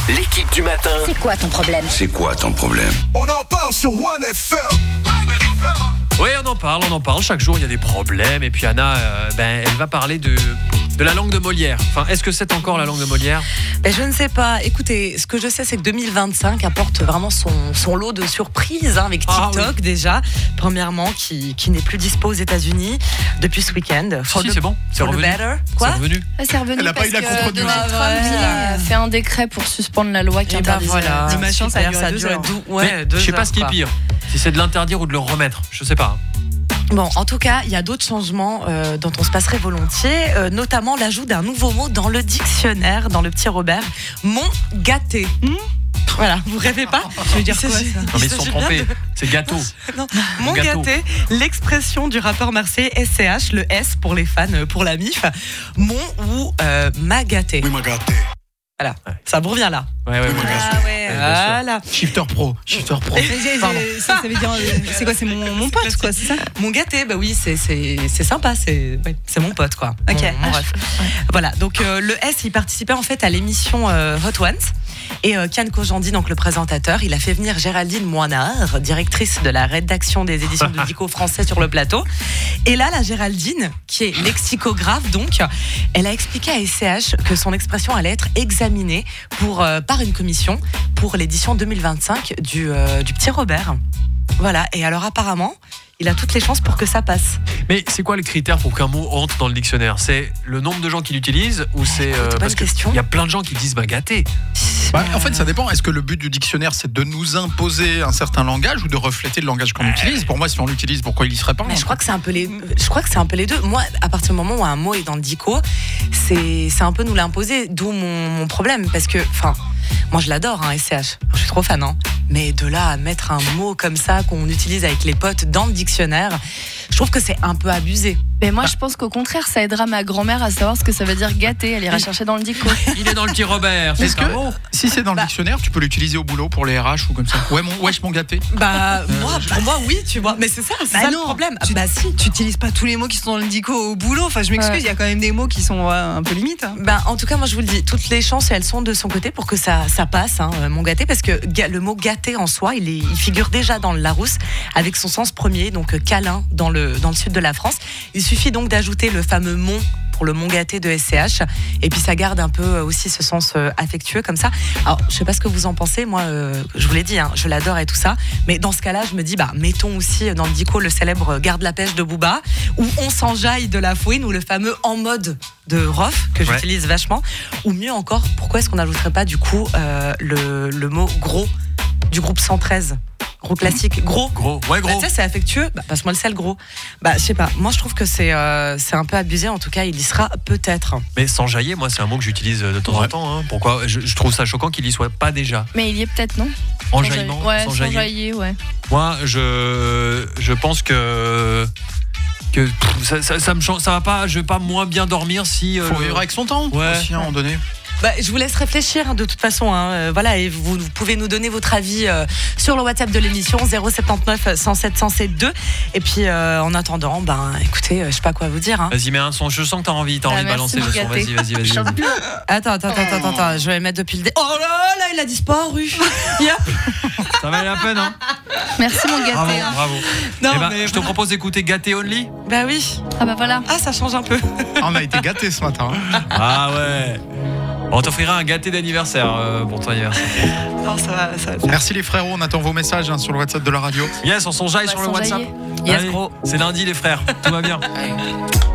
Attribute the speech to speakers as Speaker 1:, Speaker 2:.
Speaker 1: L'équipe du matin.
Speaker 2: C'est quoi ton problème ?
Speaker 3: On en parle sur One FM.
Speaker 4: Oui, on en parle. Chaque jour, il y a des problèmes. Et puis Anna, elle va parler de la langue de Molière. Enfin, est-ce que c'est encore la langue de Molière ?
Speaker 5: Je ne sais pas. Écoutez, ce que je sais, c'est que 2025 apporte vraiment son lot de surprises avec TikTok déjà. Premièrement, qui n'est plus dispo aux États-Unis depuis ce week-end.
Speaker 4: Si, c'est bon. C'est revenu.
Speaker 5: Quoi ?
Speaker 4: C'est revenu.
Speaker 6: C'est revenu.
Speaker 3: Elle n'a pas eu la contre-nuit.
Speaker 6: Donald Trump il a fait un décret pour suspendre la loi qui interdisait.
Speaker 5: Voilà.
Speaker 6: Le machin, ça a duré 2 heures.
Speaker 4: Je sais pas ce qui est pire. Si c'est de l'interdire ou de le remettre. Je sais pas.
Speaker 5: Bon, en tout cas, il y a d'autres changements dont on se passerait volontiers, notamment l'ajout d'un nouveau mot dans le dictionnaire, dans le petit Robert, mon gâté. Voilà, vous rêvez pas ?
Speaker 6: Je veux dire quoi, ça ?
Speaker 4: Non, mais ils se sont trompés. C'est gâteau.
Speaker 5: Non, mon
Speaker 4: gâteau.
Speaker 5: gâté, l'expression du rappeur marseillais SCH, le S pour les fans, pour la MIF, mon ou ma gâté.
Speaker 3: Oui, m'a gâté.
Speaker 5: Voilà, ça vous revient là.
Speaker 4: Ouais.
Speaker 5: Voilà.
Speaker 3: Shifter Pro.
Speaker 6: Ça veut dire. C'est quoi ? C'est mon pote, quoi, c'est ça ?
Speaker 5: Mon gâté, bah oui, c'est sympa, c'est mon pote, quoi.
Speaker 6: Ok.
Speaker 5: Mon ref. Voilà, donc le S, il participait en fait à l'émission Hot Ones. Et Kian Kojandi, donc le présentateur, il a fait venir Géraldine Moinard, directrice de la rédaction des éditions de Dico français sur le plateau. Et là, la Géraldine, qui est lexicographe, donc, elle a expliqué à SCH que son expression allait être examinée par une commission pour l'édition 2025 du Petit Robert. Voilà, et alors apparemment, il a toutes les chances pour que ça passe.
Speaker 4: Mais c'est quoi le critère pour qu'un mot entre dans le dictionnaire ? C'est le nombre de gens qui l'utilisent ou c'est parce qu'il y a plein de gens qui disent gâté.
Speaker 3: En fait, ça dépend. Est-ce que le but du dictionnaire, c'est de nous imposer un certain langage ou de refléter le langage qu'on utilise ? Pour moi, si on l'utilise, pourquoi il y serait pas ?
Speaker 5: Mais je crois que c'est un peu les deux. Moi, à partir du moment où un mot est dans le dico, c'est un peu nous l'imposer. D'où mon problème, parce que, moi je l'adore, SCH. Je suis trop fan, mais de là à mettre un mot comme ça qu'on utilise avec les potes dans le dictionnaire, je trouve que c'est un peu abusé.
Speaker 6: Mais moi, je pense qu'au contraire, ça aidera ma grand-mère à savoir ce que ça veut dire gâter. Elle ira chercher dans le dico.
Speaker 4: Il est dans le Petit Robert.
Speaker 3: Est-ce que si c'est dans le dictionnaire, tu peux l'utiliser au boulot pour les RH ou comme ça ? Ouais, mon gâté.
Speaker 5: Pour moi, oui, tu vois. Mais c'est ça le problème. Si.
Speaker 7: Tu n'utilises pas tous les mots qui sont dans le dico au boulot. Enfin, je m'excuse, il y a quand même des mots qui sont un peu limites.
Speaker 5: En tout cas, moi, je vous le dis, toutes les chances, elles sont de son côté pour que ça passe, mon gâté, parce que le mot gâté en soi, il figure déjà dans le Larousse avec son sens premier, donc câlin dans le sud de la France. Il suffit donc d'ajouter le fameux mon pour le mon gâté de SCH, et puis ça garde un peu aussi ce sens affectueux comme ça. Alors, je sais pas ce que vous en pensez, moi, je vous l'ai dit, je l'adore et tout ça, mais dans ce cas-là, je me dis, mettons aussi dans le dico le célèbre garde la pêche de Booba, ou on s'enjaille de la fouine, ou le fameux en mode de Rof, que j'utilise vachement, ou mieux encore, pourquoi est-ce qu'on n'ajouterait pas du coup le mot gros du groupe 113 ? Gros classique, gros.
Speaker 4: Ouais, gros.
Speaker 5: Tu sais, c'est affectueux. Passe-moi le sel, gros. Je sais pas. Moi, je trouve que c'est un peu abusé. En tout cas, il y sera peut-être.
Speaker 4: Mais s'enjailler, moi, c'est un mot que j'utilise de temps en temps. Pourquoi ? Je trouve ça choquant qu'il y soit pas déjà.
Speaker 6: Mais il y est peut-être, non ?
Speaker 4: Enjaillement,
Speaker 6: s'enjailler, ouais.
Speaker 4: Moi, je pense que ça me change. Ça va pas. Je vais pas moins bien dormir si.
Speaker 3: Faut vivre avec son temps. Aussi, à un moment donné.
Speaker 5: Je vous laisse réfléchir de toute façon. Voilà, et vous pouvez nous donner votre avis sur le WhatsApp de l'émission 079 107 107 et puis en attendant, écoutez, je sais pas quoi vous dire.
Speaker 4: Vas-y, mets un son. Je sens que t'as envie de balancer le son. Vas-y.
Speaker 5: Attends, je vais mettre depuis le dé. Oh là, il a disparu.
Speaker 4: Ça valait la peine,
Speaker 6: Merci mon gâté.
Speaker 4: Bravo. Non, je te propose d'écouter Gâté Only.
Speaker 5: Bah oui.
Speaker 6: Voilà.
Speaker 5: Ça change un peu.
Speaker 3: On a été gâtés ce matin.
Speaker 4: Ah ouais. On t'offrira un gâté d'anniversaire pour ton anniversaire.
Speaker 5: Non, ça va.
Speaker 3: Merci les frérots, on attend vos messages sur le WhatsApp de la radio.
Speaker 4: Yes, on s'enjaille sur le WhatsApp.
Speaker 5: Yes, gros.
Speaker 4: C'est lundi les frères, tout va bien.